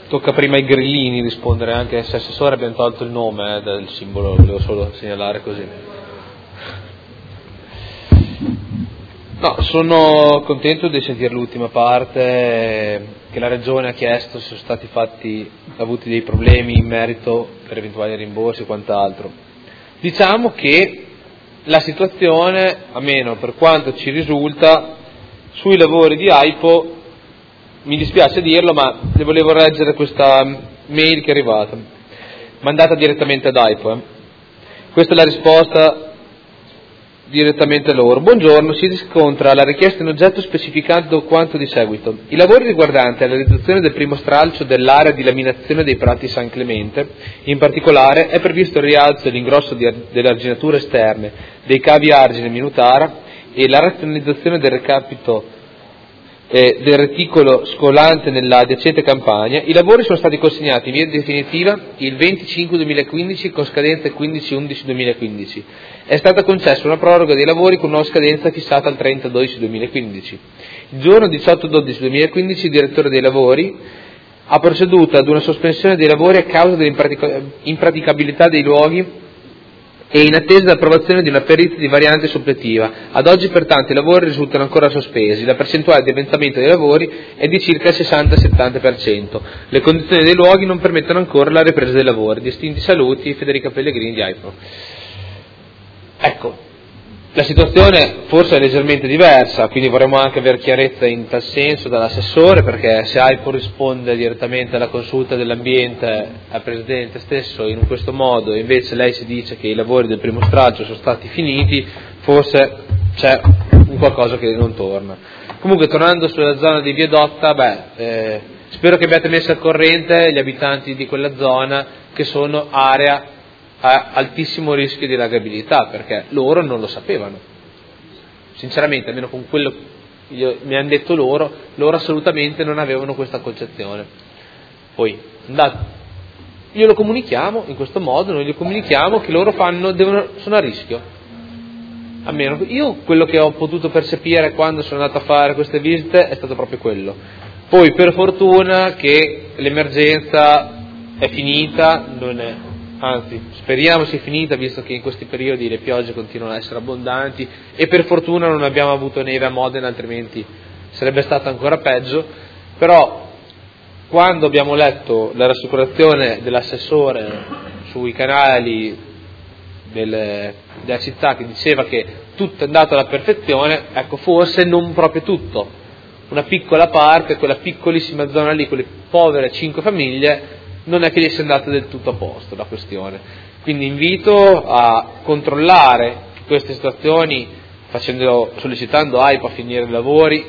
tocca prima ai grillini rispondere, anche se assessore abbiamo tolto il nome del simbolo, volevo solo segnalare così. No, sono contento di sentire l'ultima parte, che la Regione ha chiesto se sono stati avuti dei problemi in merito per eventuali rimborsi e quant'altro. Diciamo che la situazione, almeno per quanto ci risulta, sui lavori di AIPO, mi dispiace dirlo, ma le volevo leggere questa mail che è arrivata, mandata direttamente ad AIPO. Questa è la risposta direttamente a loro. Buongiorno, si riscontra la richiesta in oggetto specificando quanto di seguito. I lavori riguardanti la realizzazione del primo stralcio dell'area di laminazione dei prati San Clemente, in particolare è previsto il rialzo e l'ingrosso delle arginature esterne, dei cavi argine minutara e la razionalizzazione del recapito del reticolo scolante nella adiacente campagna. I lavori sono stati consegnati in via definitiva il 25/2015 con scadenza 15/11/2015. È stata concessa una proroga dei lavori con nuova scadenza fissata al 30/12/2015. Il giorno 18/12/2015 il direttore dei lavori ha proceduto ad una sospensione dei lavori a causa dell'impraticabilità dei luoghi e in attesa dell'approvazione di una perizia di variante suppletiva. Ad oggi pertanto i lavori risultano ancora sospesi, la percentuale di avanzamento dei lavori è di circa il 60-70%. Le condizioni dei luoghi non permettono ancora la ripresa dei lavori. Distinti saluti, Federica Pellegrini di AIPO. Ecco, la situazione forse è leggermente diversa, quindi vorremmo anche avere chiarezza in tal senso dall'assessore, perché se AIPO risponde direttamente alla consulta dell'ambiente al Presidente stesso in questo modo e invece lei si dice che i lavori del primo stralcio sono stati finiti, forse c'è un qualcosa che non torna. Comunque, tornando sulla zona di Viedotta, spero che abbiate messo al corrente gli abitanti di quella zona che sono area a altissimo rischio di dilagabilità, perché loro non lo sapevano. Sinceramente, almeno con quello che mi hanno detto loro assolutamente non avevano questa concezione. Poi, glielo comunichiamo in questo modo, noi gli comunichiamo che loro sono a rischio. Almeno io quello che ho potuto percepire quando sono andato a fare queste visite è stato proprio quello. Poi, per fortuna che l'emergenza è finita, anzi speriamo sia finita, visto che in questi periodi le piogge continuano a essere abbondanti e per fortuna non abbiamo avuto neve a Modena, altrimenti sarebbe stato ancora peggio. Però quando abbiamo letto la rassicurazione dell'assessore sui canali della città che diceva che tutto è andato alla perfezione, ecco, forse non proprio tutto, una piccola parte, quella piccolissima zona lì, quelle povere 5 famiglie, non è che gli sia andata del tutto a posto la questione. Quindi invito a controllare queste situazioni sollecitando AIPO a finire i lavori,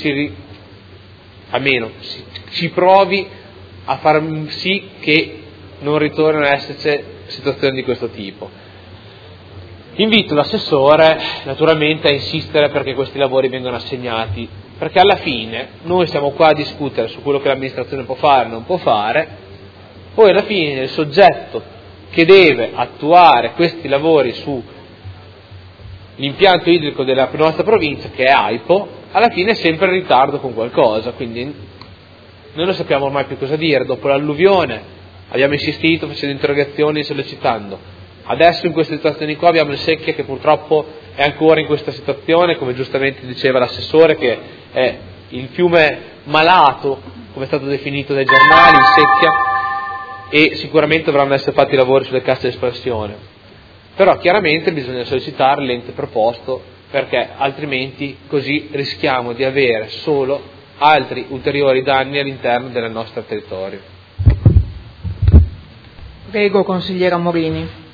almeno ci provi a far sì che non ritornino ad esserci situazioni di questo tipo. Invito l'assessore naturalmente a insistere perché questi lavori vengano assegnati, perché alla fine noi siamo qua a discutere su quello che l'amministrazione può fare e non può fare. Poi alla fine il soggetto che deve attuare questi lavori sull'impianto idrico della nostra provincia, che è AIPO, alla fine è sempre in ritardo con qualcosa, quindi noi non sappiamo ormai più cosa dire. Dopo l'alluvione abbiamo insistito facendo interrogazioni, sollecitando. Adesso in queste situazioni qua abbiamo il Secchia che purtroppo è ancora in questa situazione, come giustamente diceva l'assessore, che è il fiume malato, come è stato definito dai giornali, il Secchia, e sicuramente dovranno essere fatti i lavori sulle casse di espansione. Però chiaramente bisogna sollecitare l'ente proposto, perché altrimenti così rischiamo di avere solo altri ulteriori danni all'interno del nostro territorio. Prego, consigliera Morini.